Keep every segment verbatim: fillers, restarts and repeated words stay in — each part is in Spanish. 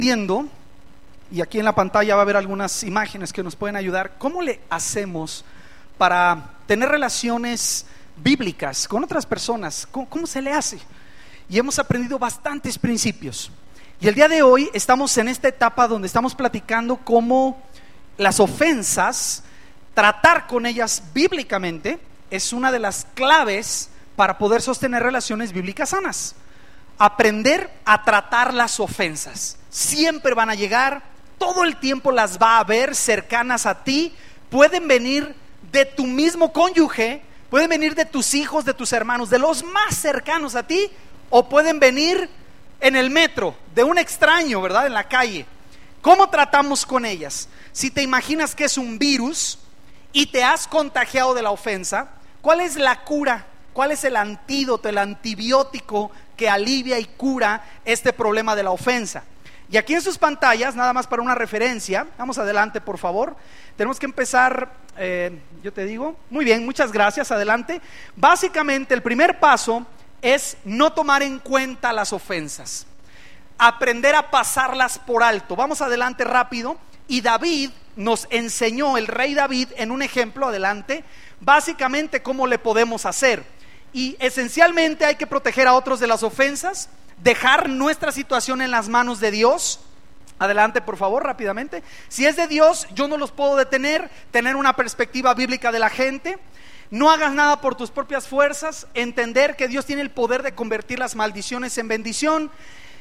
viendo, y aquí en la pantalla va a haber algunas imágenes que nos pueden ayudar, ¿cómo le hacemos para tener relaciones bíblicas con otras personas? ¿Cómo, cómo se le hace? Y hemos aprendido bastantes principios. Y el día de hoy estamos en esta etapa donde estamos platicando cómo las ofensas, tratar con ellas bíblicamente, es una de las claves para poder sostener relaciones bíblicas sanas. Aprender a tratar las ofensas. Siempre van a llegar, todo el tiempo las va a haber cercanas a ti. Pueden venir de tu mismo cónyuge, pueden venir de tus hijos, de tus hermanos, de los más cercanos a ti, o pueden venir en el metro, de un extraño, ¿verdad? En la calle. ¿Cómo tratamos con ellas? Si te imaginas que es un virus y te has contagiado de la ofensa, ¿cuál es la cura? ¿Cuál es el antídoto, el antibiótico que alivia y cura este problema de la ofensa? Y aquí en sus pantallas, nada más para una referencia, vamos adelante por favor. Tenemos que empezar, eh, yo te digo, muy bien, muchas gracias, adelante. Básicamente el primer paso es no tomar en cuenta las ofensas, aprender a pasarlas por alto. Vamos adelante rápido. Y David nos enseñó, el rey David, en un ejemplo, adelante, básicamente cómo le podemos hacer. Y esencialmente hay que proteger a otros de las ofensas, dejar nuestra situación en las manos de Dios. Adelante por favor, rápidamente. Si es de Dios, yo no los puedo detener. Tener una perspectiva bíblica de la gente. No hagas nada por tus propias fuerzas. Entender que Dios tiene el poder de convertir las maldiciones en bendición.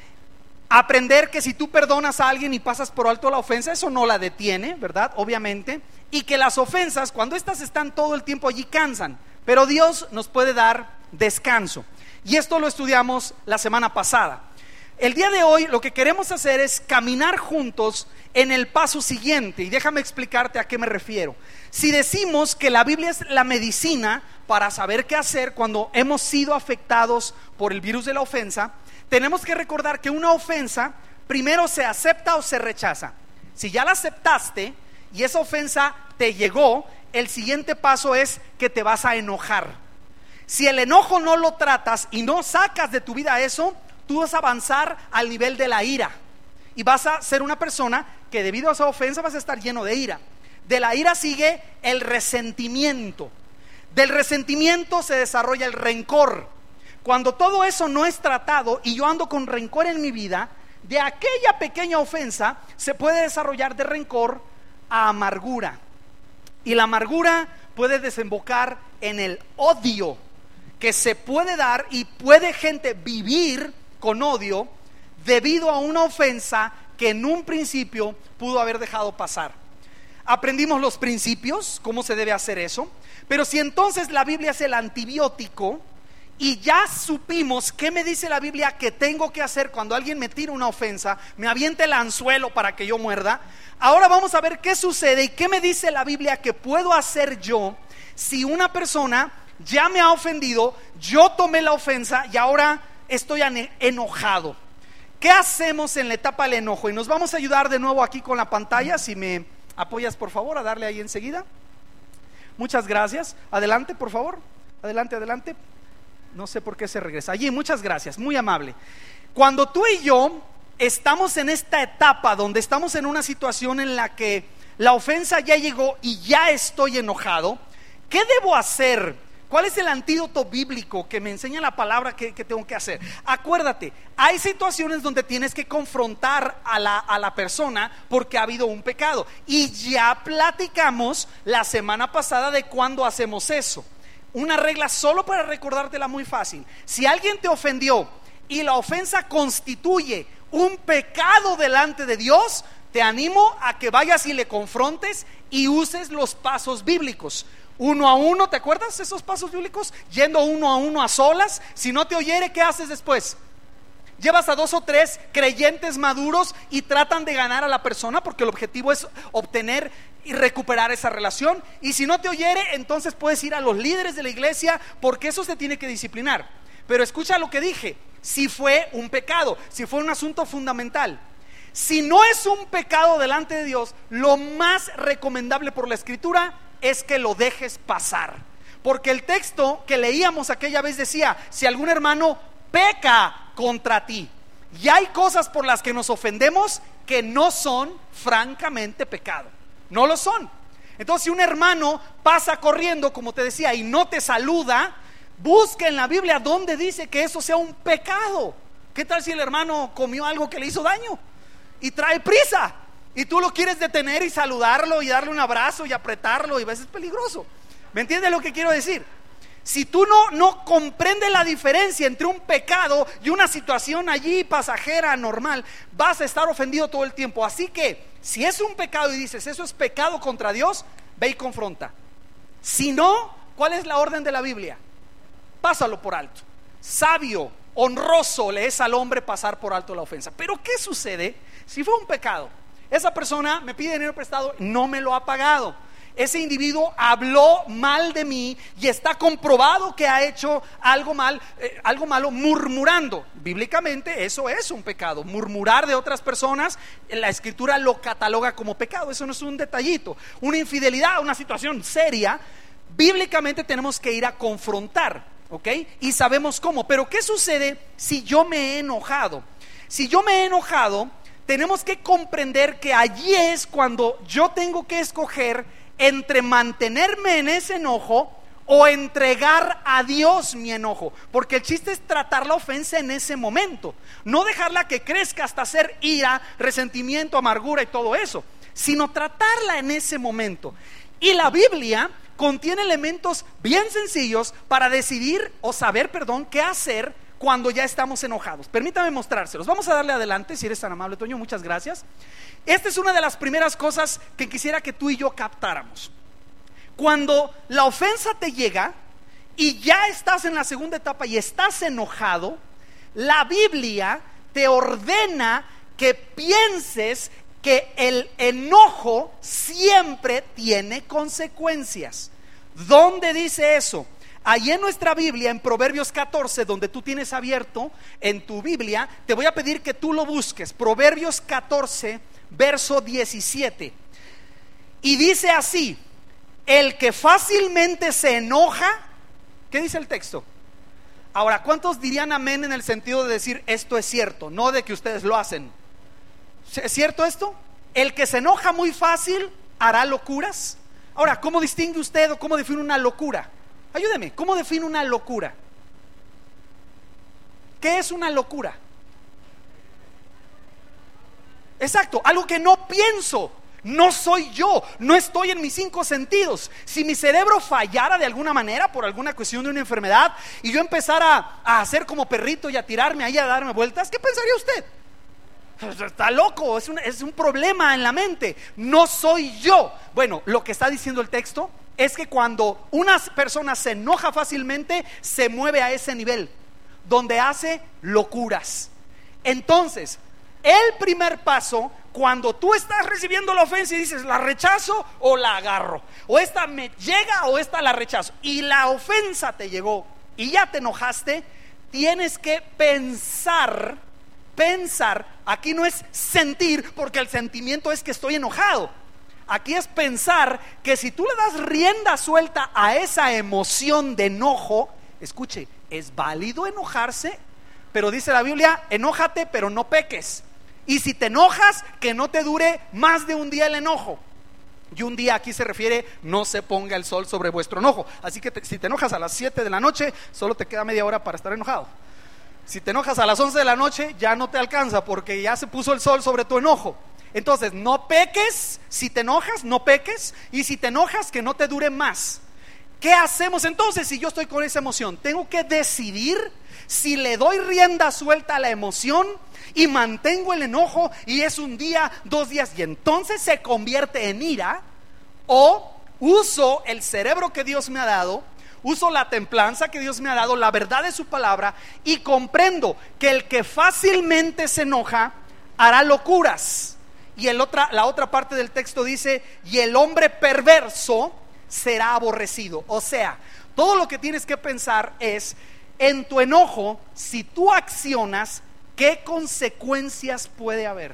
Aprender que si tú perdonas a alguien y pasas por alto la ofensa, eso no la detiene, ¿verdad? Obviamente. Y que las ofensas, cuando estas están todo el tiempo allí, cansan. Pero Dios nos puede dar descanso. Y esto lo estudiamos la semana pasada. El día de hoy lo que queremos hacer es caminar juntos en el paso siguiente. Y déjame explicarte a qué me refiero. Si decimos que la Biblia es la medicina para saber qué hacer cuando hemos sido afectados por el virus de la ofensa, tenemos que recordar que una ofensa primero se acepta o se rechaza. Si ya la aceptaste y esa ofensa te llegó, el siguiente paso es que te vas a enojar. Si el enojo no lo tratas y no sacas de tu vida eso, tú vas a avanzar al nivel de la ira y vas a ser una persona que debido a esa ofensa vas a estar lleno de ira. De la ira sigue el resentimiento. Del resentimiento se desarrolla el rencor. Cuando todo eso no es tratado y yo ando con rencor en mi vida, de aquella pequeña ofensa se puede desarrollar de rencor a amargura. Y la amargura puede desembocar en el odio que se puede dar y puede gente vivir con odio debido a una ofensa que en un principio pudo haber dejado pasar. Aprendimos los principios, cómo se debe hacer eso. Pero si entonces la Biblia es el antibiótico y ya supimos qué me dice la Biblia que tengo que hacer cuando alguien me tira una ofensa, me avienta el anzuelo para que yo muerda, ahora vamos a ver qué sucede y qué me dice la Biblia que puedo hacer yo si una persona ya me ha ofendido, yo tomé la ofensa y ahora estoy enojado. ¿Qué hacemos en la etapa del enojo? Y nos vamos a ayudar de nuevo aquí con la pantalla. Si me apoyas por favor a darle ahí enseguida. Muchas gracias. Adelante por favor. Adelante, adelante. No sé por qué se regresa. Allí, muchas gracias, muy amable. Cuando tú y yo estamos en esta etapa donde estamos en una situación en la que la ofensa ya llegó y ya estoy enojado, ¿qué debo hacer? ¿Cuál es el antídoto bíblico que me enseña la palabra que, que tengo que hacer? Acuérdate, hay situaciones donde tienes que confrontar a la, a la persona porque ha habido un pecado. Y ya platicamos la semana pasada de cuándo hacemos eso. Una regla solo para recordártela muy fácil. Si alguien te ofendió y la ofensa constituye un pecado delante de Dios, te animo a que vayas y le confrontes y uses los pasos bíblicos. Uno a uno, ¿te acuerdas de esos pasos bíblicos? Yendo uno a uno a solas. Si no te oyere, ¿qué haces después? Llevas a dos o tres creyentes maduros y tratan de ganar a la persona, porque el objetivo es obtener y recuperar esa relación. Y si no te oyere, entonces puedes ir a los líderes de la iglesia, porque eso se tiene que disciplinar. Pero escucha lo que dije: si fue un pecado, si fue un asunto fundamental. Si no es un pecado delante de Dios, lo más recomendable por la escritura es que lo dejes pasar, porque el texto que leíamos aquella vez decía: si algún hermano peca contra ti, Y hay cosas por las que nos ofendemos que no son francamente pecado. No lo son. Entonces, si un hermano pasa corriendo, como te decía, y no te saluda, busca en la Biblia donde dice que eso sea un pecado. ¿Qué tal si el hermano comió algo que le hizo daño y trae prisa? Y tú lo quieres detener y saludarlo y darle un abrazo y apretarlo, y a veces es peligroso. ¿Me entiendes lo que quiero decir? Si tú no, no comprendes la diferencia entre un pecado y una situación allí pasajera, normal, vas a estar ofendido todo el tiempo. Así que si es un pecado y dices eso es pecado contra Dios, ve y confronta. Si no, ¿cuál es la orden de la Biblia? Pásalo por alto. Sabio, honroso le es al hombre pasar por alto la ofensa. Pero ¿qué sucede si fue un pecado? Esa persona me pide dinero prestado, no me lo ha pagado. Ese individuo habló mal de mí y está comprobado que ha hecho algo mal, eh, algo malo murmurando. Bíblicamente eso es un pecado. Murmurar de otras personas, la Escritura lo cataloga como pecado. Eso no es un detallito. Una infidelidad, una situación seria, bíblicamente tenemos que ir a confrontar, ¿ok? Y sabemos cómo. Pero ¿qué sucede si yo me he enojado? Si yo me he enojado, tenemos que comprender que allí es cuando yo tengo que escoger entre mantenerme en ese enojo o entregar a Dios mi enojo. Porque el chiste es tratar la ofensa en ese momento, no dejarla que crezca hasta ser ira, resentimiento, amargura y todo eso, sino tratarla en ese momento. Y la Biblia contiene elementos bien sencillos para decidir o saber, perdón, qué hacer cuando ya estamos enojados. Permítame mostrárselos. Vamos a darle adelante, si eres tan amable, Toño, muchas gracias. Esta es una de las primeras cosas que quisiera que tú y yo captáramos. Cuando la ofensa te llega y ya estás en la segunda etapa y estás enojado, la Biblia te ordena que pienses que el enojo siempre tiene consecuencias. ¿Dónde dice eso? Ahí en nuestra Biblia, en Proverbios catorce, donde tú tienes abierto en tu Biblia, te voy a pedir que tú lo busques. Proverbios catorce, verso diecisiete. Y dice así: el que fácilmente se enoja, ¿qué dice el texto? Ahora, ¿cuántos dirían amén en el sentido de decir esto es cierto? No de que ustedes lo hacen. ¿Es cierto esto? El que se enoja muy fácil hará locuras. Ahora, ¿cómo distingue usted o cómo define una locura? Ayúdeme, ¿cómo define una locura? ¿Qué es una locura? Exacto, algo que no pienso. No soy yo, no estoy en mis cinco sentidos. Si mi cerebro fallara de alguna manera por alguna cuestión de una enfermedad y yo empezara a hacer como perrito y a tirarme ahí a darme vueltas, ¿qué pensaría usted? Está loco, es un, es un problema en la mente. No soy yo. Bueno, lo que está diciendo el texto es que cuando una persona se enoja fácilmente, se mueve a ese nivel donde hace locuras. Entonces, el primer paso, cuando tú estás recibiendo la ofensa y dices, ¿la rechazo o la agarro? O esta me llega o esta la rechazo. Y la ofensa te llegó y ya te enojaste, tienes que pensar, pensar, aquí no es sentir, porque el sentimiento es que estoy enojado. Aquí es pensar que si tú le das rienda suelta a esa emoción de enojo, escuche, es válido enojarse, pero dice la Biblia, enójate pero no peques. Y si te enojas, que no te dure más de un día el enojo. Y un día aquí se refiere, no se ponga el sol sobre vuestro enojo. Así que te, si te enojas a las siete de la noche, solo te queda media hora para estar enojado. Si te enojas a las once de la noche, ya no te alcanza, porque ya se puso el sol sobre tu enojo. Entonces, no peques. Si te enojas, no peques. Y si te enojas, que no te dure más. ¿Qué hacemos entonces si yo estoy con esa emoción? Tengo que decidir si le doy rienda suelta a la emoción y mantengo el enojo y es un día, dos días y entonces se convierte en ira, o uso el cerebro que Dios me ha dado, uso la templanza que Dios me ha dado, la verdad de su palabra, y comprendo que el que fácilmente se enoja hará locuras. Y el otra, la otra parte del texto dice, y el hombre perverso será aborrecido. O sea, todo lo que tienes que pensar es, en tu enojo, si tú accionas, ¿qué consecuencias puede haber?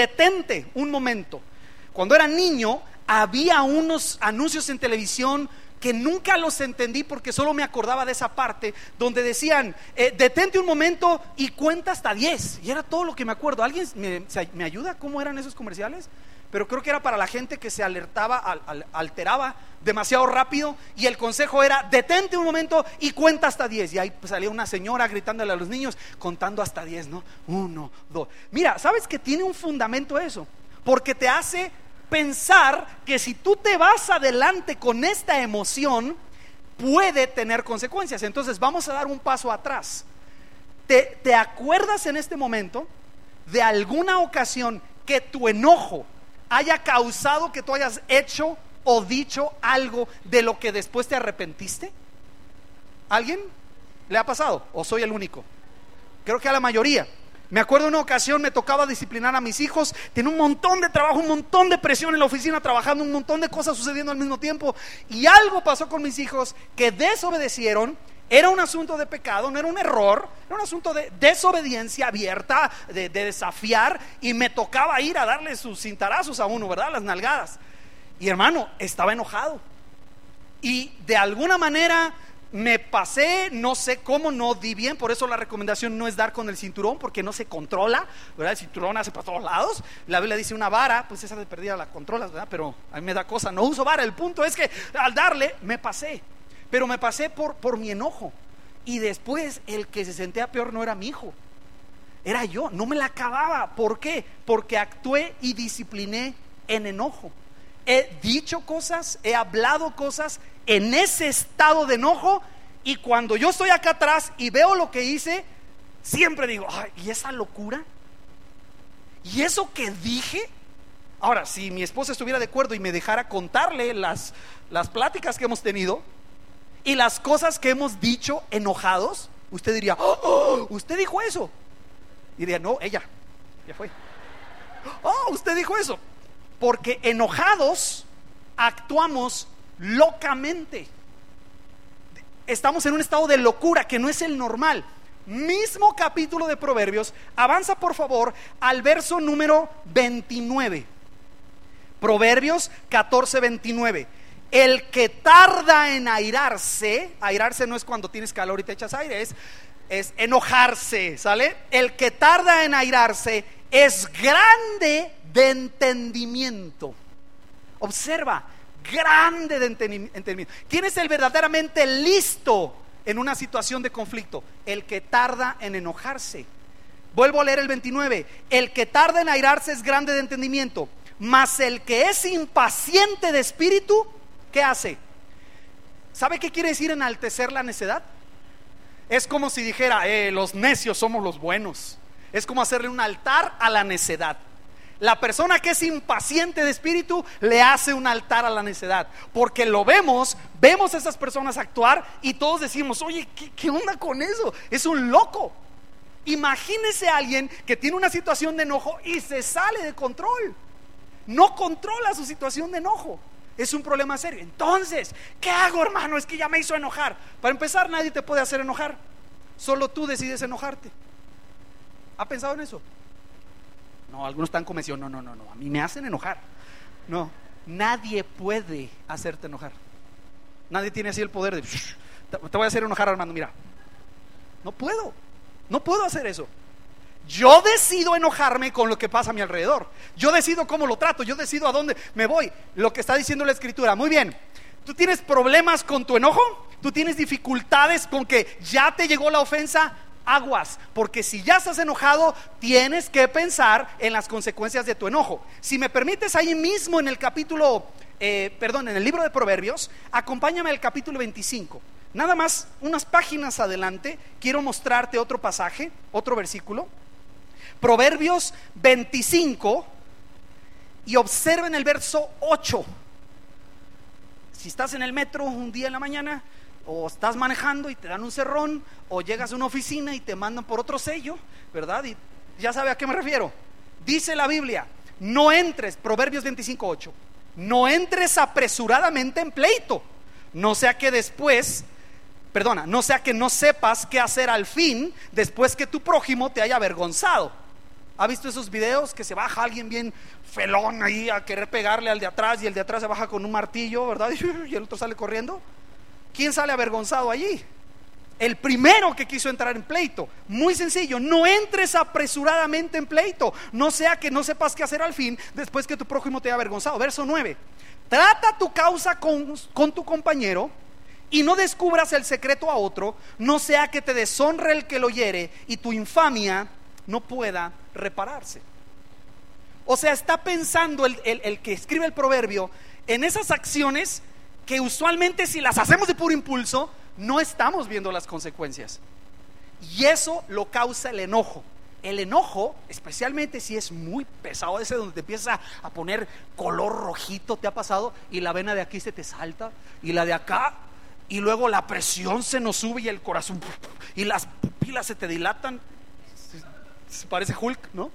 Detente un momento. Cuando era niño, había unos anuncios en televisión que nunca los entendí porque solo me acordaba de esa parte donde decían, eh, detente un momento y cuenta hasta diez. Y era todo lo que me acuerdo. ¿Alguien me, me ayuda? ¿Cómo eran esos comerciales? Pero creo que era para la gente que se alertaba, al, al, alteraba demasiado rápido, y el consejo era, detente un momento y cuenta hasta diez. Y ahí pues salía una señora gritándole a los niños, contando hasta diez, ¿no? Uno, dos. Mira, ¿sabes que tiene un fundamento eso? Porque te hace pensar que si tú te vas adelante con esta emoción, puede tener consecuencias. Entonces vamos a dar un paso atrás. ¿Te, te acuerdas en este momento de alguna ocasión que tu enojo haya causado que tú hayas hecho o dicho algo de lo que después te arrepentiste? ¿Alguien le ha pasado? ¿O soy el único? Creo que a la mayoría. Me acuerdo una ocasión, me tocaba disciplinar a mis hijos. Tenía un montón de trabajo, un montón de presión en la oficina, trabajando, un montón de cosas sucediendo al mismo tiempo. Y algo pasó con mis hijos que desobedecieron. Era un asunto de pecado, no era un error, era un asunto de desobediencia abierta, de, de desafiar. Y me tocaba ir a darle sus cintarazos a uno, ¿verdad? Las nalgadas. Y hermano, estaba enojado. Y de alguna manera me pasé, no sé cómo, no di bien. Por eso la recomendación no es dar con el cinturón, porque no se controla, ¿verdad? El cinturón hace para todos lados. La Biblia dice una vara, pues esa de perdida la controlas, ¿verdad? Pero a mí me da cosa, no uso vara. El punto es que al darle me pasé, pero me pasé por, por mi enojo. Y después el que se sentía peor no era mi hijo, era yo. No me la acababa. ¿Por qué? Porque actué y discipliné en enojo. He dicho cosas, he hablado cosas en ese estado de enojo, y cuando yo estoy acá atrás y veo lo que hice, siempre digo, ay, ¿y esa locura? ¿Y eso que dije? Ahora, si mi esposa estuviera de acuerdo y me dejara contarle las, las pláticas que hemos tenido y las cosas que hemos dicho enojados, usted diría, oh, oh, usted dijo eso. Y diría, no, ella, ya fue. Oh, usted dijo eso. Porque enojados actuamos locamente. Estamos en un estado de locura que no es el normal. Mismo capítulo de Proverbios. Avanza por favor al verso número veintinueve. Proverbios catorce veintinueve. El que tarda en airarse, airarse no es cuando tienes calor y te echas aire, es, es enojarse, ¿sale? El que tarda en airarse es grande de entendimiento. Observa, grande de entendimiento. ¿Quién es el verdaderamente listo en una situación de conflicto? El que tarda en enojarse. Vuelvo a leer el veintinueve. El que tarda en airarse es grande de entendimiento, mas el que es impaciente de espíritu, ¿qué hace? ¿Sabe qué quiere decir enaltecer la necedad? Es como si dijera, eh, los necios somos los buenos. Es como hacerle un altar a la necedad. La persona que es impaciente de espíritu le hace un altar a la necedad, porque lo vemos, vemos a esas personas actuar y todos decimos, oye, ¿qué, qué onda con eso? Es un loco. Imagínese a alguien que tiene una situación de enojo y se sale de control, no controla su situación de enojo. Es un problema serio. Entonces, ¿qué hago, hermano? Es que ya me hizo enojar. Para empezar, nadie te puede hacer enojar, solo tú decides enojarte. ¿Ha pensado en eso? No, algunos están convencidos, no, no, no, no, a mí me hacen enojar. No, nadie puede hacerte enojar. Nadie tiene así el poder de, te voy a hacer enojar, Armando, mira. No puedo, no puedo hacer eso. Yo decido enojarme con lo que pasa a mi alrededor. Yo decido cómo lo trato, yo decido a dónde me voy. Lo que está diciendo la Escritura. Muy bien, ¿tú tienes problemas con tu enojo? ¿Tú tienes dificultades con que ya te llegó la ofensa? Aguas, porque si ya estás enojado, tienes que pensar en las consecuencias de tu enojo. Si me permites, ahí mismo en el capítulo, eh, perdón, en el libro de Proverbios, acompáñame al capítulo veinticinco. Nada más unas páginas adelante, quiero mostrarte otro pasaje, otro versículo. Proverbios veinticinco, y observen el verso ocho. Si estás en el metro un día en la mañana, o estás manejando y te dan un cerrón, o llegas a una oficina y te mandan por otro sello, ¿verdad? Y ya sabe a qué me refiero. Dice la Biblia, no entres, Proverbios veinticinco ocho, no entres apresuradamente en pleito, no sea que después, perdona, no sea que no sepas qué hacer al fin, después que tu prójimo te haya avergonzado. ¿Ha visto esos videos que se baja alguien bien felón ahí a querer pegarle al de atrás y el de atrás se baja con un martillo, ¿verdad? Y el otro sale corriendo. ¿Quién sale avergonzado allí? El primero que quiso entrar en pleito. Muy sencillo, no entres apresuradamente en pleito, no sea que no sepas qué hacer al fin después que tu prójimo te haya avergonzado. Verso nueve: trata tu causa con, con tu compañero y no descubras el secreto a otro, no sea que te deshonre el que lo hiere y tu infamia no pueda repararse. O sea, está pensando el, el, el que escribe el proverbio en esas acciones que usualmente, si las hacemos de puro impulso, no estamos viendo las consecuencias. Y eso lo causa el enojo. El enojo, especialmente si es muy pesado, ese donde te empieza a poner color rojito, ¿te ha pasado? Y la vena de aquí se te salta, y la de acá, y luego la presión se nos sube y el corazón, y las pupilas se te dilatan. Se parece Hulk, ¿no?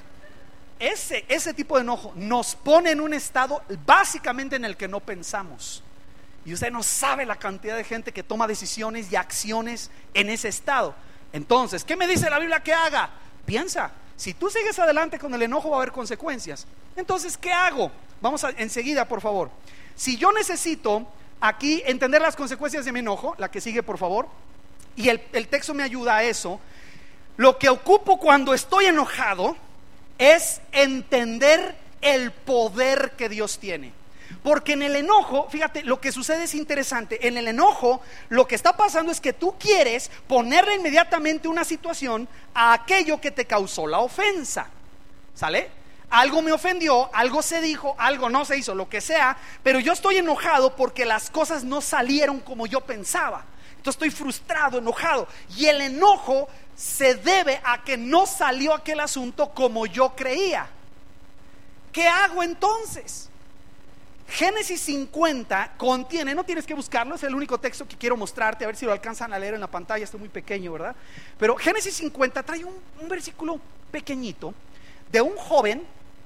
Ese, ese tipo de enojo nos pone en un estado básicamente en el que no pensamos. Y usted no sabe la cantidad de gente que toma decisiones y acciones en ese estado. Entonces, ¿qué me dice la Biblia que haga? Piensa, si tú sigues adelante con el enojo va a haber consecuencias. Entonces, ¿qué hago? Vamos a, enseguida, por favor. Si yo necesito aquí entender las consecuencias de mi enojo, la que sigue, por favor, y el, el texto me ayuda a eso. Lo que ocupo cuando estoy enojado es entender el poder que Dios tiene. Porque en el enojo, fíjate, lo que sucede es interesante. En el enojo, lo que está pasando es que tú quieres ponerle inmediatamente una situación a aquello que te causó la ofensa. ¿Sale? Algo me ofendió, algo se dijo, algo no se hizo, lo que sea, pero yo estoy enojado porque las cosas no salieron como yo pensaba. Entonces estoy frustrado, enojado. Y el enojo se debe a que no salió aquel asunto como yo creía. ¿Qué hago entonces? Génesis cincuenta contiene, no tienes que buscarlo, es el único texto que quiero mostrarte, a ver si lo alcanzan a leer en la pantalla, está muy pequeño, ¿verdad? Pero Génesis cincuenta trae un, un versículo pequeñito de un joven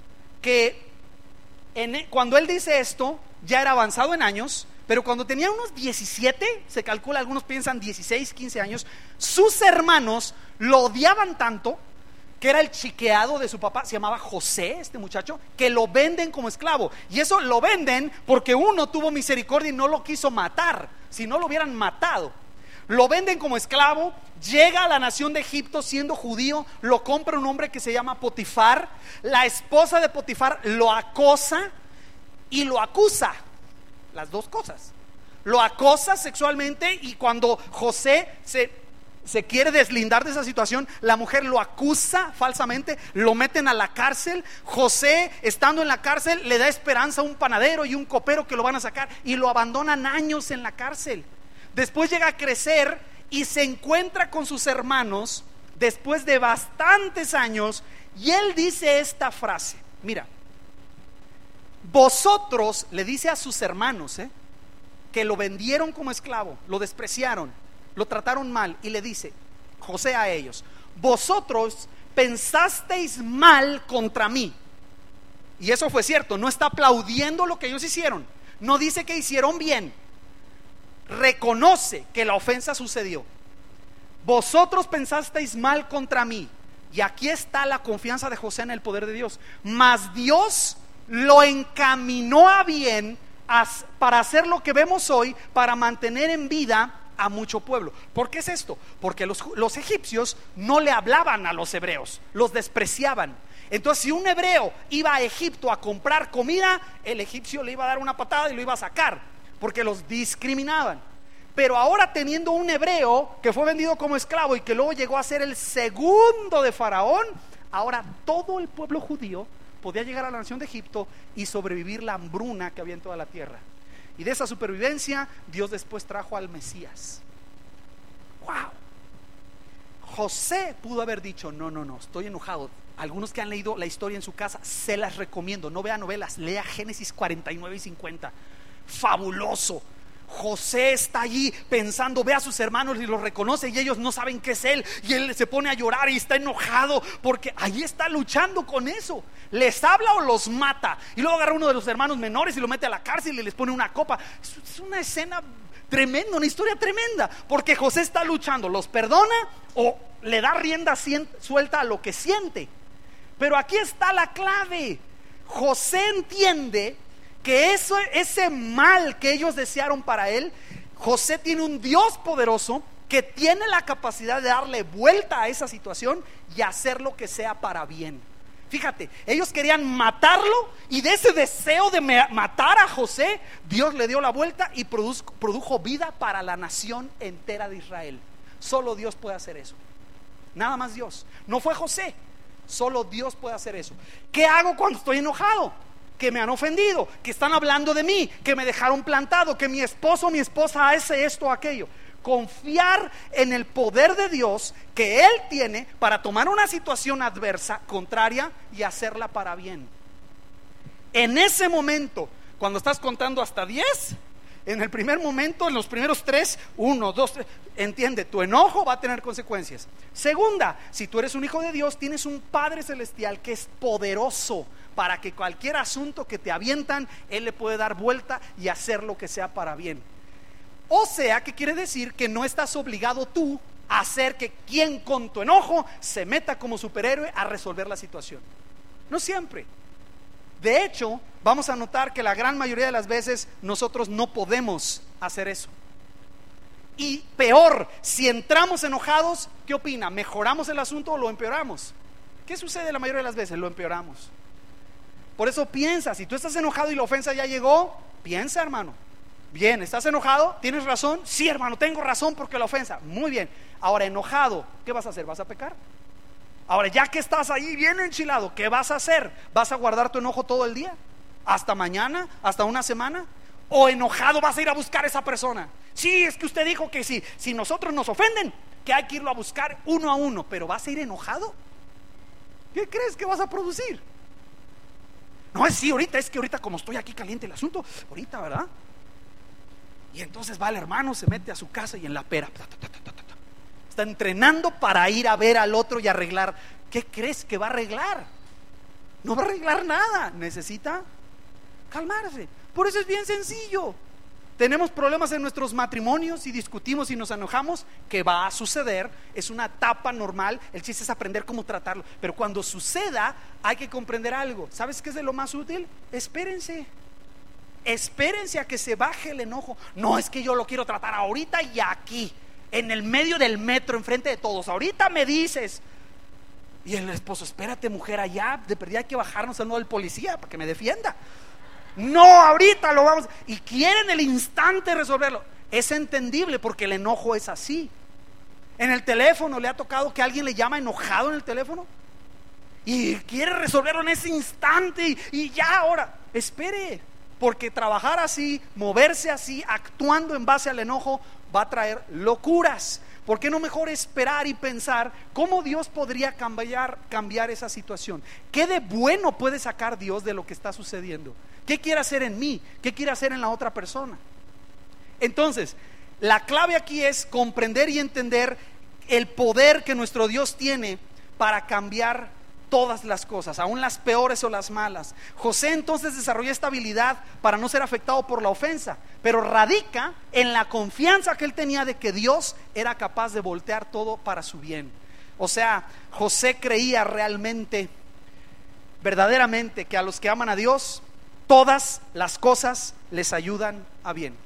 que en, cuando él dice esto ya era avanzado en años, pero cuando tenía unos diecisiete, se calcula, algunos piensan dieciséis, quince años, sus hermanos lo odiaban tanto que era el chiqueado de su papá, se llamaba José, este muchacho, que lo venden como esclavo. Y eso lo venden porque uno tuvo misericordia y no lo quiso matar, si no lo hubieran matado. Lo venden como esclavo, llega a la nación de Egipto siendo judío, lo compra un hombre que se llama Potifar. La esposa de Potifar lo acosa y lo acusa, las dos cosas. Lo acosa sexualmente y cuando José se... se quiere deslindar de esa situación, la mujer lo acusa falsamente, lo meten a la cárcel. José, estando en la cárcel, le da esperanza a un panadero y un copero que lo van a sacar, y lo abandonan años en la cárcel. Después llega a crecer y se encuentra con sus hermanos después de bastantes años, y él dice esta frase, mira, vosotros, le dice a sus hermanos, ¿eh? que lo vendieron como esclavo, lo despreciaron, lo trataron mal, y le dice José a ellos: vosotros pensasteis mal contra mí. Y eso fue cierto, no está aplaudiendo lo que ellos hicieron, no dice que hicieron bien, reconoce que la ofensa sucedió. Vosotros pensasteis mal contra mí. Y aquí está la confianza de José en el poder de Dios. Mas Dios lo encaminó a bien para hacer lo que vemos hoy, para mantener en vida a mucho pueblo. ¿Por qué es esto? Porque los, los egipcios no le hablaban a los hebreos, los despreciaban. Entonces, si un hebreo iba a Egipto a comprar comida, el egipcio le iba a dar una patada y lo iba a sacar, porque los discriminaban. Pero ahora, teniendo un hebreo que fue vendido como esclavo y que luego llegó a ser el segundo de Faraón, ahora todo el pueblo judío podía llegar a la nación de Egipto y sobrevivir la hambruna que había en toda la tierra. Y de esa supervivencia Dios después trajo al Mesías. ¡Wow! José pudo haber dicho: no, no, no, estoy enojado. Algunos que han leído la historia en su casa, se las recomiendo. No vea novelas, lea Génesis cuarenta y nueve y cincuenta. Fabuloso. José está allí pensando, ve a sus hermanos y los reconoce, y ellos no saben qué es él, y él se pone a llorar y está enojado porque allí está luchando con eso. Les habla o los mata, y luego agarra a uno de los hermanos menores y lo mete a la cárcel y les pone una copa. Es una escena tremenda, una historia tremenda, porque José está luchando, los perdona o le da rienda suelta a lo que siente. Pero aquí está la clave. José entiende que eso, ese mal que ellos desearon para él, José tiene un Dios poderoso que tiene la capacidad de darle vuelta a esa situación y hacer lo que sea para bien. Fíjate, ellos querían matarlo, y de ese deseo de matar a José, Dios le dio la vuelta y produjo, produjo vida para la nación entera de Israel. Solo Dios puede hacer eso. Nada más Dios. No fue José. Solo Dios puede hacer eso. ¿Qué hago cuando estoy enojado? Que me han ofendido, que están hablando de mí, que me dejaron plantado, que mi esposo o mi esposa hace esto o aquello. Confiar en el poder de Dios que Él tiene para tomar una situación adversa, contraria, y hacerla para bien. En ese momento, cuando estás contando hasta diez, en el primer momento, en los primeros tres, uno, dos, tres, entiende, tu enojo va a tener consecuencias. Segunda, si tú eres un hijo de Dios, tienes un Padre Celestial que es poderoso para que cualquier asunto que te avientan, Él le puede dar vuelta y hacer lo que sea para bien. O sea, que quiere decir que no estás obligado tú a hacer que quien con tu enojo se meta como superhéroe a resolver la situación. No siempre. De hecho, vamos a notar que la gran mayoría de las veces nosotros no podemos hacer eso. Y peor, si entramos enojados, ¿qué opina? ¿Mejoramos el asunto o lo empeoramos? ¿Qué sucede la mayoría de las veces? Lo empeoramos. Por eso piensa, si tú estás enojado y la ofensa ya llegó, piensa, hermano. Bien, ¿estás enojado? ¿Tienes razón? Sí, hermano, tengo razón porque la ofensa. Muy bien. Ahora, enojado, ¿qué vas a hacer? ¿Vas a pecar? Ahora, ya que estás ahí bien enchilado, ¿qué vas a hacer? ¿Vas a guardar tu enojo todo el día? ¿Hasta mañana? ¿Hasta una semana? ¿O enojado vas a ir a buscar a esa persona? Sí, es que usted dijo que si, si nosotros nos ofenden, que hay que irlo a buscar uno a uno. ¿Pero vas a ir enojado? ¿Qué crees que vas a producir? No, es sí, ahorita, es que ahorita como estoy aquí caliente el asunto, ahorita, ¿verdad? Y entonces va el hermano, se mete a su casa y en la pera ta, ta, ta, ta, ta, ta, está entrenando para ir a ver al otro y arreglar. ¿Qué crees que va a arreglar? No va a arreglar nada. Necesita calmarse. Por eso es bien sencillo. Tenemos problemas en nuestros matrimonios y discutimos y nos enojamos. ¿Qué va a suceder? Es una etapa normal. El chiste es aprender cómo tratarlo. Pero cuando suceda hay que comprender algo. ¿Sabes qué es de lo más útil? Espérense. Espérense a que se baje el enojo. No, es que yo lo quiero tratar ahorita y aquí, en el medio del metro, enfrente de todos. Ahorita me dices. Y el esposo, espérate, mujer, allá de perdida hay que bajarnos al nuevo del policía para que me defienda. No, ahorita lo vamos. Y quieren el instante resolverlo. Es entendible porque el enojo es así. En el teléfono, ¿le ha tocado que alguien le llama enojado en el teléfono? Y quiere resolverlo en ese instante y, y ya ahora. Espere. Porque trabajar así, moverse así, actuando en base al enojo, va a traer locuras. ¿Por qué no mejor esperar y pensar cómo Dios podría cambiar, cambiar esa situación? ¿Qué de bueno puede sacar Dios de lo que está sucediendo? ¿Qué quiere hacer en mí? ¿Qué quiere hacer en la otra persona? Entonces, la clave aquí es comprender y entender el poder que nuestro Dios tiene para cambiar todas las cosas, aún las peores o las malas. José entonces desarrolló esta habilidad para no ser afectado por la ofensa, pero radica en la confianza que él tenía de que Dios era capaz de voltear todo para su bien. O sea, José creía realmente, verdaderamente, que a los que aman a Dios, todas las cosas les ayudan a bien.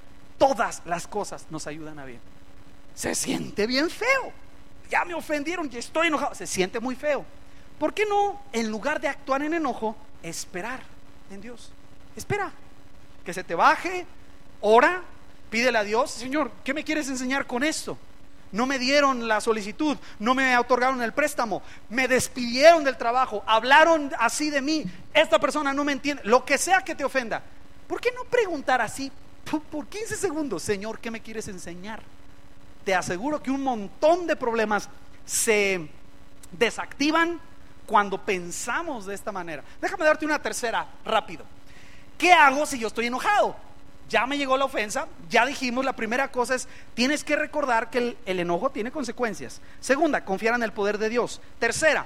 Todas las cosas nos ayudan a bien. Se siente bien feo. Ya me ofendieron y estoy enojado. Se siente muy feo. ¿Por qué no, en lugar de actuar en enojo, esperar en Dios? Espera, que se te baje, ora, pídele a Dios: Señor, ¿qué me quieres enseñar con esto? No me dieron la solicitud, no me otorgaron el préstamo, me despidieron del trabajo, hablaron así de mí, esta persona no me entiende, lo que sea que te ofenda. ¿Por qué no preguntar así por quince segundos? Señor, ¿qué me quieres enseñar? Te aseguro que un montón de problemas se desactivan cuando pensamos de esta manera. Déjame darte una tercera rápido. ¿Qué hago si yo estoy enojado? Ya me llegó la ofensa, ya dijimos, la primera cosa es, tienes que recordar que el, el enojo tiene consecuencias. Segunda, confiar en el poder de Dios. Tercera,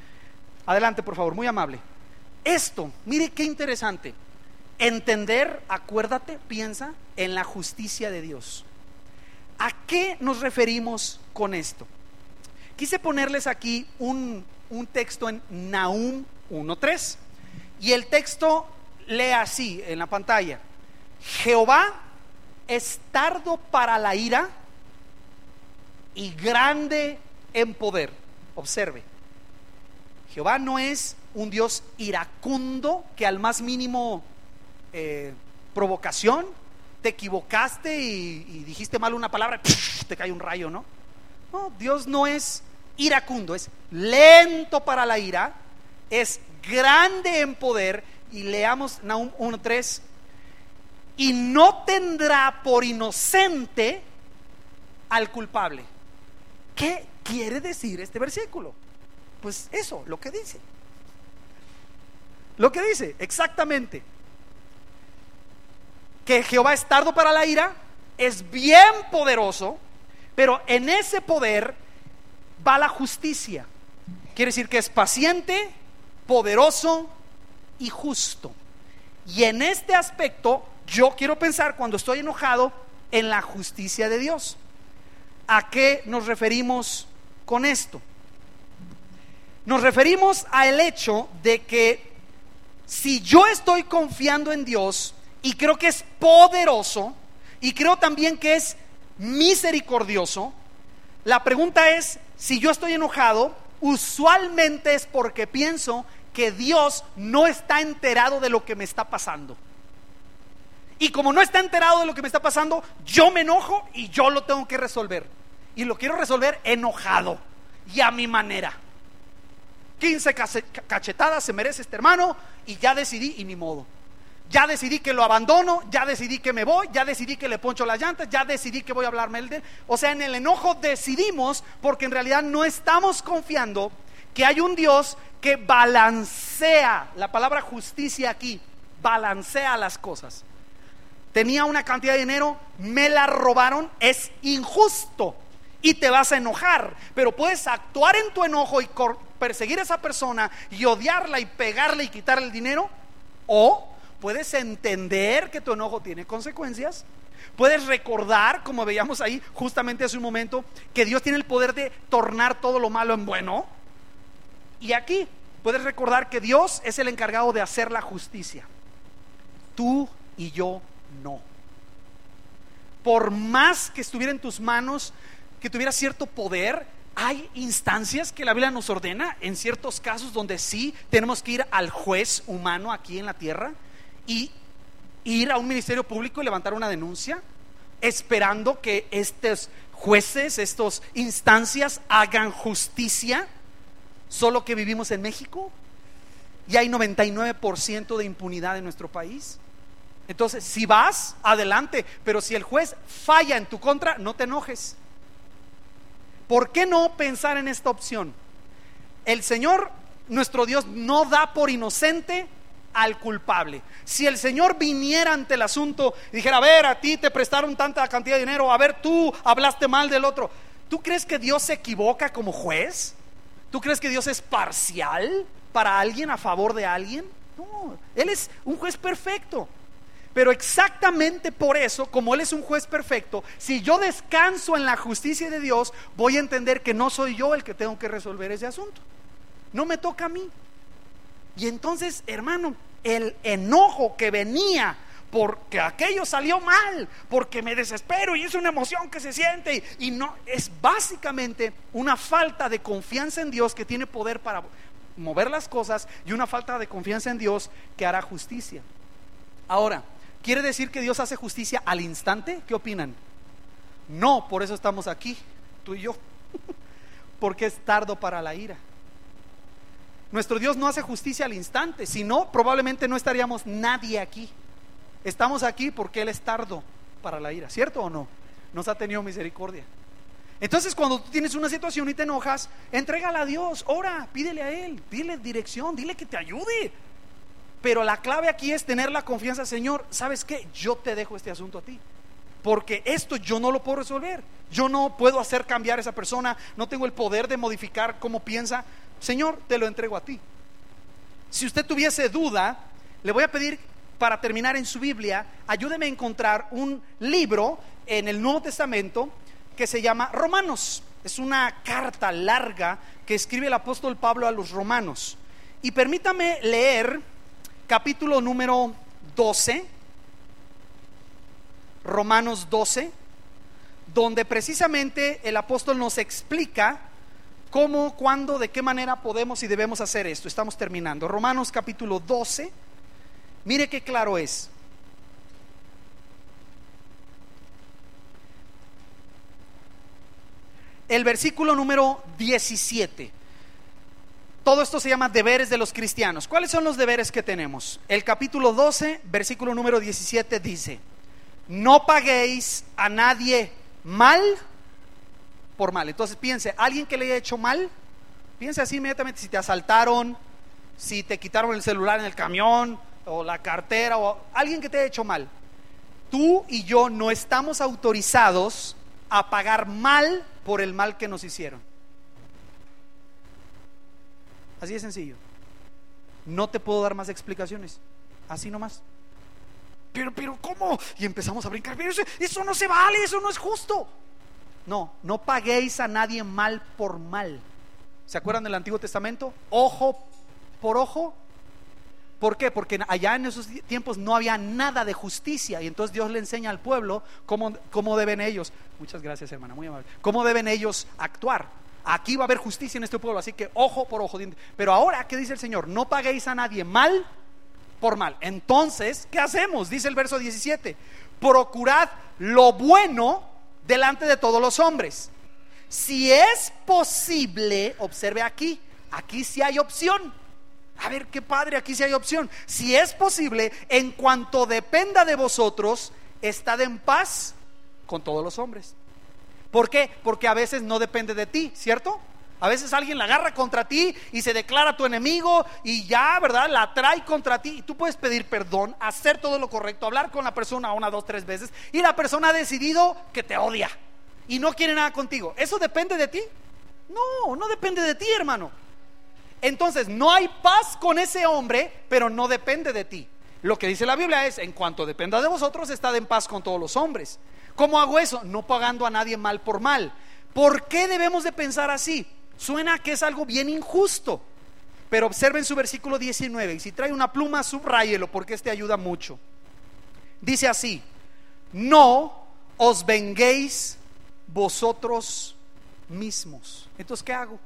adelante por favor, muy amable. Esto, mire qué interesante. Entender, acuérdate, piensa en la justicia de Dios. ¿A qué nos referimos con esto? Quise ponerles aquí un un texto en Nahum uno tres. Y el texto lee así en la pantalla: Jehová es tardo para la ira y grande en poder. Observe, Jehová no es un Dios iracundo que al más mínimo eh, provocación, te equivocaste y, y dijiste mal una palabra, ¡puf!, te cae un rayo, ¿no? No, Dios no es iracundo, es lento para la ira, es grande en poder. Y leamos Nahum uno tres: y no tendrá por inocente al culpable. ¿Qué quiere decir este versículo? Pues eso, lo que dice. Lo que dice, exactamente. Que Jehová es tardo para la ira, es bien poderoso, pero en ese poder va la justicia. Quiere decir que es paciente, poderoso y justo. Y en este aspecto yo quiero pensar, cuando estoy enojado, en la justicia de Dios. ¿A qué nos referimos con esto? Nos referimos al hecho de que si yo estoy confiando en Dios y creo que es poderoso y creo también que es misericordioso, la pregunta es: si yo estoy enojado, usualmente es porque pienso que Dios no está enterado de lo que me está pasando. Y como no está enterado de lo que me está pasando, yo me enojo y yo lo tengo que resolver. Y lo quiero resolver enojado y a mi manera. quince cachetadas se merece este hermano y ya decidí y ni modo. Ya decidí que lo abandono, ya decidí que me voy, ya decidí que le poncho las llantas, ya decidí que voy a hablarme de él. O sea, en el enojo decidimos, porque en realidad no estamos confiando que hay un Dios que balancea. La palabra justicia aquí, balancea las cosas. Tenía una cantidad de dinero, me la robaron, es injusto y te vas a enojar, pero puedes actuar en tu enojo y perseguir a esa persona y odiarla y pegarle y quitarle el dinero, o puedes entender que tu enojo tiene consecuencias. Puedes recordar, como veíamos ahí justamente hace un momento, que Dios tiene el poder de tornar todo lo malo en bueno. Y aquí puedes recordar que Dios es el encargado de hacer la justicia. Tú y yo no. Por más que estuviera en tus manos, que tuviera cierto poder, hay instancias que la Biblia nos ordena, en ciertos casos donde sí tenemos que ir al juez humano aquí en la tierra y ir a un ministerio público y levantar una denuncia, esperando que estos jueces, estas instancias hagan justicia. Solo que vivimos en México y hay noventa y nueve por ciento de impunidad en nuestro país. Entonces, si vas, adelante, pero si el juez falla en tu contra, no te enojes. ¿Por qué no pensar en esta opción? El Señor, nuestro Dios, no da por inocente al culpable. Si el Señor viniera ante el asunto y dijera: a ver, a ti te prestaron tanta cantidad de dinero, a ver, tú hablaste mal del otro, ¿tú crees que Dios se equivoca como juez? ¿Tú crees que Dios es parcial para alguien, a favor de alguien? No, Él es un juez perfecto. Pero exactamente por eso, como Él es un juez perfecto, si yo descanso en la justicia de Dios, voy a entender que no soy yo el que tengo que resolver ese asunto. No me toca a mí. Y entonces, hermano, el enojo que venía porque aquello salió mal, porque me desespero y es una emoción que se siente, y no, es básicamente una falta de confianza en Dios que tiene poder para mover las cosas, y una falta de confianza en Dios que hará justicia. Ahora, ¿quiere decir que Dios hace justicia al instante? ¿Qué opinan? No, por eso estamos aquí, tú y yo, porque es tardo para la ira. Nuestro Dios no hace justicia al instante, si no, probablemente no estaríamos nadie aquí. Estamos aquí porque Él es tardo para la ira, ¿cierto o no? Nos ha tenido misericordia. Entonces, cuando tú tienes una situación y te enojas, entrégala a Dios, ora, pídele a Él, pídele dirección, dile que te ayude. Pero la clave aquí es tener la confianza: Señor, ¿sabes qué? Yo te dejo este asunto a ti, porque esto yo no lo puedo resolver. Yo no puedo hacer cambiar a esa persona, no tengo el poder de modificar cómo piensa. Señor, te lo entrego a ti. Si usted tuviese duda, le voy a pedir, para terminar, en su Biblia, ayúdeme a encontrar un libro en el Nuevo Testamento que se llama Romanos. Es una carta larga que escribe el apóstol Pablo a los romanos. Y permítame leer capítulo número doce, Romanos doce, donde precisamente el apóstol nos explica cómo, cuándo, de qué manera podemos y debemos hacer esto. Estamos terminando. Romanos capítulo doce, mire qué claro es. El versículo número diecisiete. Todo esto se llama deberes de los cristianos. ¿Cuáles son los deberes que tenemos? El capítulo doce, versículo número diecisiete dice: no paguéis a nadie mal por mal. Entonces piense, alguien que le haya hecho mal, piense así inmediatamente. Si te asaltaron, si te quitaron el celular en el camión o la cartera, o alguien que te haya hecho mal, tú y yo no estamos autorizados a pagar mal por el mal que nos hicieron. Así de sencillo. No te puedo dar más explicaciones. Así nomás. Pero, pero, ¿cómo? Y empezamos a brincar. Pero eso, eso no se vale, eso no es justo. No, no paguéis a nadie mal por mal. ¿Se acuerdan del Antiguo Testamento? Ojo por ojo. ¿Por qué? Porque allá en esos tiempos no había nada de justicia. Y entonces Dios le enseña al pueblo cómo, cómo deben ellos. Muchas gracias, hermana, muy amable. Cómo deben ellos actuar. Aquí va a haber justicia en este pueblo, así que ojo por ojo. Pero ahora, ¿qué dice el Señor? No paguéis a nadie mal por mal. Entonces, ¿qué hacemos? Dice el verso diecisiete: procurad lo bueno delante de todos los hombres. Si es posible, observe aquí, aquí sí hay opción. A ver, qué padre, aquí sí hay opción. Si es posible, en cuanto dependa de vosotros, estad en paz con todos los hombres. ¿Por qué? Porque a veces no depende de ti, ¿cierto? A veces alguien la agarra contra ti y se declara tu enemigo y ya, ¿verdad? La trae contra ti y tú puedes pedir perdón, hacer todo lo correcto, hablar con la persona una, dos, tres veces, y la persona ha decidido que te odia y no quiere nada contigo. ¿Eso depende de ti? No, no depende de ti, hermano. Entonces no hay paz con ese hombre, pero no depende de ti. Lo que dice la Biblia es: en cuanto dependa de vosotros, estad en paz con todos los hombres. ¿Cómo hago eso? No pagando a nadie mal por mal. ¿Por qué debemos de pensar así? Suena que es algo bien injusto, pero observen su versículo diecinueve, y si trae una pluma, subráyelo, porque este ayuda mucho. Dice así: no os venguéis vosotros mismos. Entonces, ¿qué hago?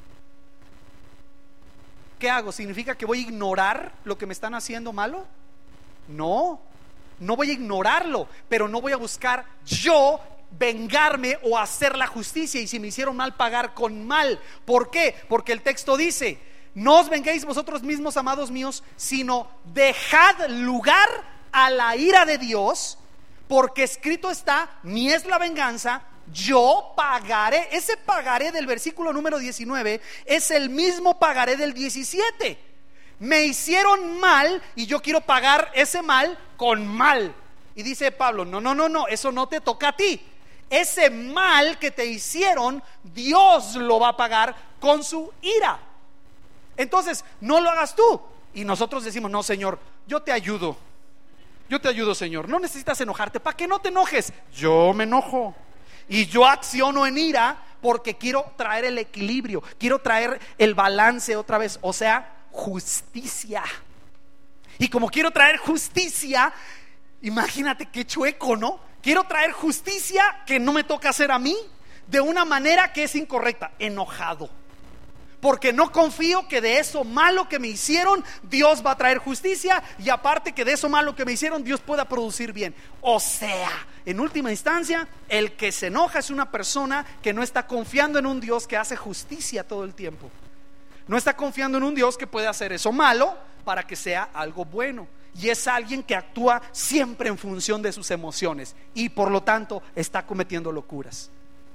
¿Qué hago? ¿Significa que voy a ignorar lo que me están haciendo malo? No, no voy a ignorarlo, pero no voy a buscar yo vengarme o hacer la justicia, y si me hicieron mal, pagar con mal. ¿Por qué? Porque el texto dice: no os venguéis vosotros mismos, amados míos, sino dejad lugar a la ira de Dios, porque escrito está: mi es la venganza, yo pagaré. Ese pagaré del versículo número diecinueve es el mismo pagaré del diecisiete. Me hicieron mal y yo quiero pagar ese mal con mal. Y dice Pablo: no, no, no, no, eso no te toca a ti. Ese mal que te hicieron, Dios lo va a pagar con su ira. Entonces, no lo hagas tú. Y nosotros decimos: no, Señor, yo te ayudo. Yo te ayudo, Señor. No necesitas enojarte. ¿Para qué no te enojes? Yo me enojo. Y yo acciono en ira porque quiero traer el equilibrio, quiero traer el balance otra vez, o sea, justicia. Y como quiero traer justicia, imagínate qué chueco, ¿no? Quiero traer justicia que no me toca hacer a mí, de una manera que es incorrecta, enojado, porque no confío que de eso malo que me hicieron Dios va a traer justicia, y aparte que de eso malo que me hicieron Dios pueda producir bien. O sea, en última instancia, el que se enoja es una persona que no está confiando en un Dios que hace justicia todo el tiempo. No está confiando en un Dios que puede hacer eso malo para que sea algo bueno. Y es alguien que actúa siempre en función de sus emociones, y por lo tanto está cometiendo locuras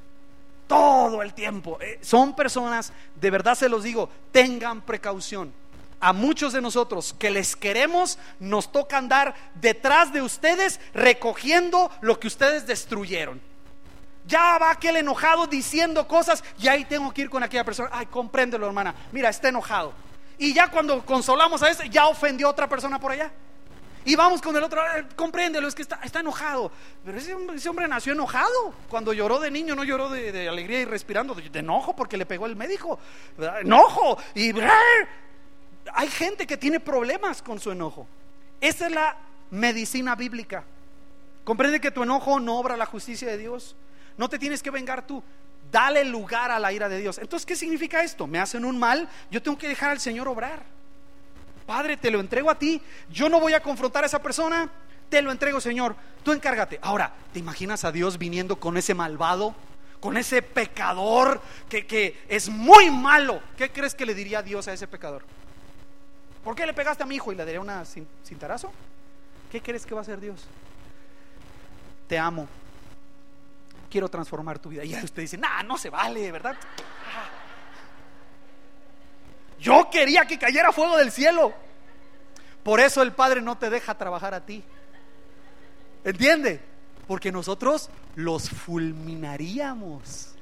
todo el tiempo. eh, Son personas, de verdad se los digo, tengan precaución. A muchos de nosotros que les queremos, nos toca andar detrás de ustedes recogiendo lo que ustedes destruyeron. Ya va aquel enojado diciendo cosas, y ahí tengo que ir con aquella persona: ay, compréndelo, hermana, mira, está enojado. Y ya cuando consolamos a ese, ya ofendió a otra persona por allá. Y vamos con el otro, eh, compréndelo, es que está, está enojado. Pero ese, ese hombre nació enojado. Cuando lloró de niño no lloró de, de alegría y respirando, de, de enojo porque le pegó el médico, ¿verdad? Enojo. Y ¡brar! Hay gente que tiene problemas con su enojo. Esa es la medicina bíblica. Comprende que tu enojo no obra la justicia de Dios. No te tienes que vengar tú. Dale lugar a la ira de Dios. Entonces, ¿qué significa esto? Me hacen un mal, yo tengo que dejar al Señor obrar. Padre, te lo entrego a ti. Yo no voy a confrontar a esa persona. Te lo entrego, Señor. Tú encárgate. Ahora, ¿te imaginas a Dios viniendo con ese malvado, con ese pecador que, que es muy malo? ¿Qué crees que le diría Dios a ese pecador? ¿Por qué le pegaste a mi hijo? ¿Y le daría una cintarazo? ¿Qué crees que va a hacer Dios? Te amo, quiero transformar tu vida. Y usted dice, nah, no se vale, ¿verdad? Yo quería que cayera fuego del cielo. Por eso el Padre no te deja trabajar a ti. ¿Entiende? Porque nosotros los fulminaríamos.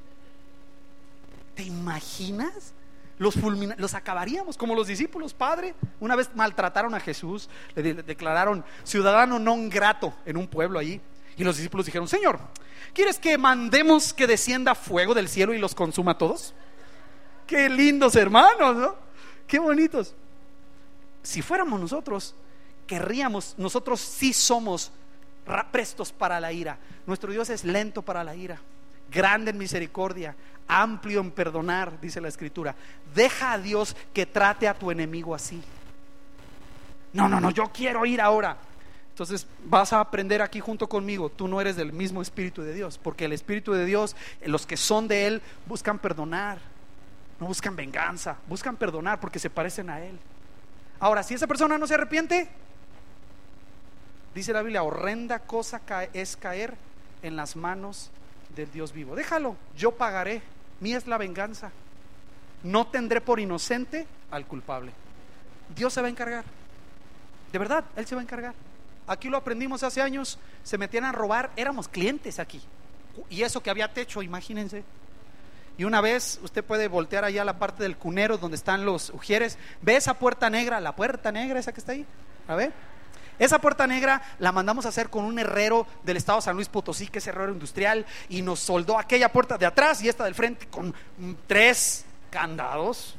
¿Te imaginas? Los, fulmina, los acabaríamos como los discípulos. Padre, una vez maltrataron a Jesús, le, de, le declararon ciudadano non grato en un pueblo allí. Y los discípulos dijeron, Señor, ¿quieres que mandemos que descienda fuego del cielo y los consuma a todos? Qué lindos hermanos, ¿no? Qué bonitos. Si fuéramos nosotros, querríamos, nosotros sí somos prestos para la ira. Nuestro Dios es lento para la ira, grande en misericordia, amplio en perdonar, dice la Escritura. Deja a Dios que trate a tu enemigo así. No, no, no, yo quiero ir ahora. Entonces vas a aprender aquí junto conmigo. Tú no eres del mismo Espíritu de Dios, porque el Espíritu de Dios, los que son de Él, buscan perdonar, no buscan venganza, buscan perdonar porque se parecen a Él. Ahora, si esa persona no se arrepiente, dice la Biblia, horrenda cosa es caer en las manos del Dios vivo. Déjalo, yo pagaré, mía es la venganza. No tendré por inocente al culpable. Dios se va a encargar. De verdad, Él se va a encargar. Aquí lo aprendimos hace años. Se metían a robar, éramos clientes aquí. Y eso que había techo, imagínense. Y una vez usted puede voltear allá a la parte del cunero donde están los ujieres. ¿Ve esa puerta negra? La puerta negra esa que está ahí. A ver, esa puerta negra la mandamos a hacer con un herrero del estado de San Luis Potosí, que es herrero industrial, y nos soldó aquella puerta de atrás y esta del frente con tres candados.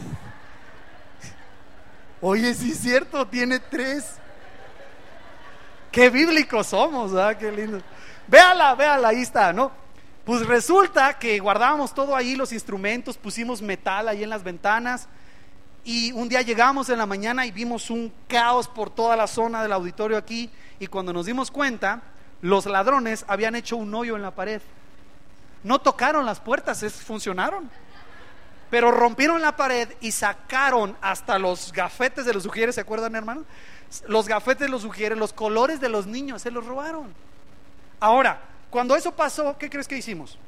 Oye, sí es cierto, tiene tres. Qué bíblicos somos, ¿verdad? Qué lindo. Véala, véala, ahí está, ¿no? Pues resulta que guardábamos todo ahí, los instrumentos, pusimos metal ahí en las ventanas. Y un día llegamos en la mañana y vimos un caos por toda la zona del auditorio aquí. Y cuando nos dimos cuenta, los ladrones habían hecho un hoyo en la pared. No tocaron las puertas, es, funcionaron. Pero rompieron la pared y sacaron hasta los gafetes de los ujieres. ¿Se acuerdan, hermano? Los gafetes de los ujieres, los colores de los niños, se los robaron. Ahora, cuando eso pasó, ¿qué crees que hicimos?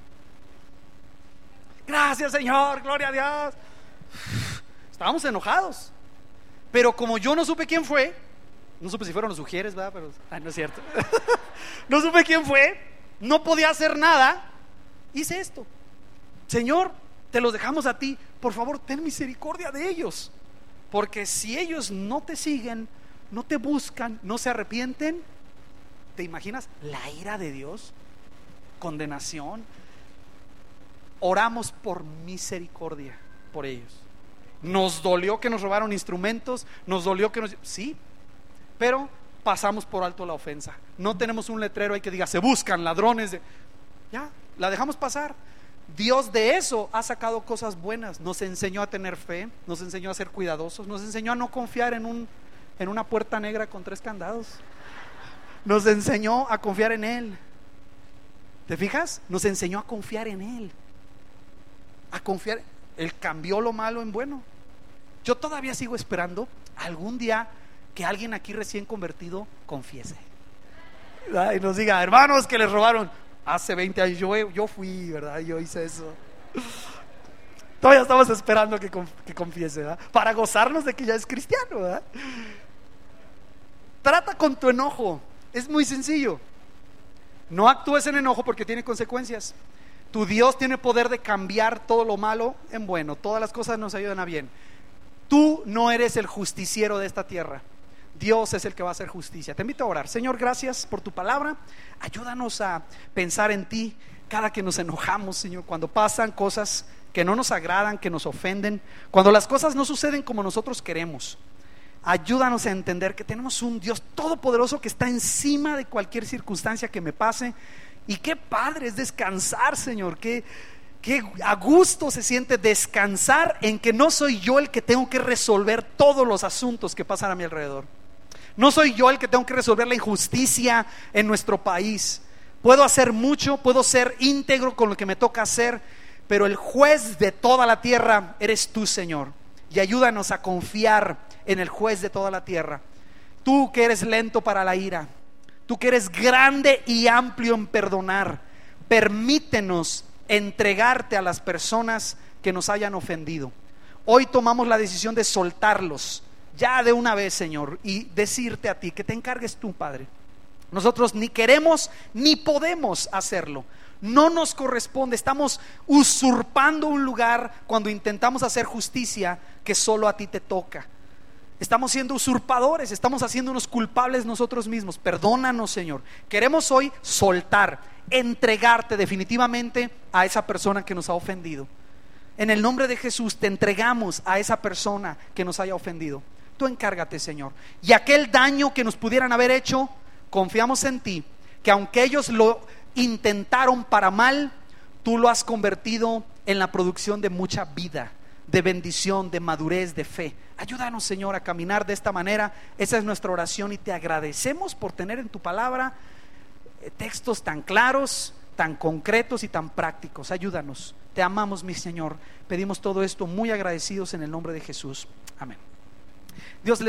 Gracias, Señor, gloria a Dios. Estábamos enojados. Pero como yo no supe quién fue, no supe si fueron los ujieres, ¿verdad? Pero, ay, no es cierto. No supe quién fue, no podía hacer nada. Hice esto. Señor, te los dejamos a ti. Por favor, ten misericordia de ellos. Porque si ellos no te siguen, no te buscan, no se arrepienten, ¿te imaginas la ira de Dios? Condenación. Oramos por misericordia por ellos. Nos dolió que nos robaron instrumentos, nos dolió que nos... Sí, pero pasamos por alto la ofensa. No tenemos un letrero ahí que diga se buscan ladrones de... Ya, la dejamos pasar. Dios de eso ha sacado cosas buenas. Nos enseñó a tener fe, nos enseñó a ser cuidadosos, nos enseñó a no confiar en un, en una puerta negra con tres candados. Nos enseñó a confiar en Él. ¿Te fijas? Nos enseñó a confiar en Él. A confiar. Él cambió lo malo en bueno. Yo todavía sigo esperando algún día que alguien aquí recién convertido confiese y nos diga, hermanos, que les robaron hace veinte años, yo, yo fui, ¿verdad? Yo hice eso. Todavía estamos esperando que, que confiese, ¿verdad? Para gozarnos de que ya es cristiano, ¿verdad? Trata con tu enojo. Es muy sencillo. No actúes en enojo porque tiene consecuencias. Tu Dios tiene poder de cambiar todo lo malo en bueno. Todas las cosas nos ayudan a bien. Tú no eres el justiciero de esta tierra. Dios es el que va a hacer justicia. Te invito a orar. Señor, gracias por tu palabra. Ayúdanos a pensar en ti cada que nos enojamos, Señor, cuando pasan cosas que no nos agradan, que nos ofenden, cuando las cosas no suceden como nosotros queremos. Ayúdanos a entender que tenemos un Dios todopoderoso que está encima de cualquier circunstancia que me pase. Y qué padre es descansar, Señor. Qué, qué a gusto se siente descansar en que no soy yo el que tengo que resolver todos los asuntos que pasan a mi alrededor. No soy yo el que tengo que resolver la injusticia en nuestro país. Puedo hacer mucho, puedo ser íntegro con lo que me toca hacer, pero el juez de toda la tierra eres tú, Señor. Y ayúdanos a confiar en el juez de toda la tierra. Tú que eres lento para la ira, tú que eres grande y amplio en perdonar, permítenos entregarte a las personas que nos hayan ofendido. Hoy tomamos la decisión de soltarlos ya de una vez, Señor, y decirte a ti que te encargues tú, Padre. Nosotros ni queremos ni podemos hacerlo. No nos corresponde. Estamos usurpando un lugar cuando intentamos hacer justicia que solo a ti te toca. Estamos siendo usurpadores, estamos haciéndonos culpables nosotros mismos. Perdónanos, Señor. Queremos hoy soltar, entregarte definitivamente a esa persona que nos ha ofendido. En el nombre de Jesús te entregamos a esa persona que nos haya ofendido. Tú encárgate, Señor. Y aquel daño que nos pudieran haber hecho, confiamos en ti, que aunque ellos lo intentaron para mal, tú lo has convertido en la producción de mucha vida, de bendición, de madurez, de fe. Ayúdanos, Señor, a caminar de esta manera. Esa es nuestra oración y te agradecemos por tener en tu palabra textos tan claros, tan concretos y tan prácticos. Ayúdanos. Te amamos, mi Señor. Pedimos todo esto muy agradecidos en el nombre de Jesús. Amén. Dios les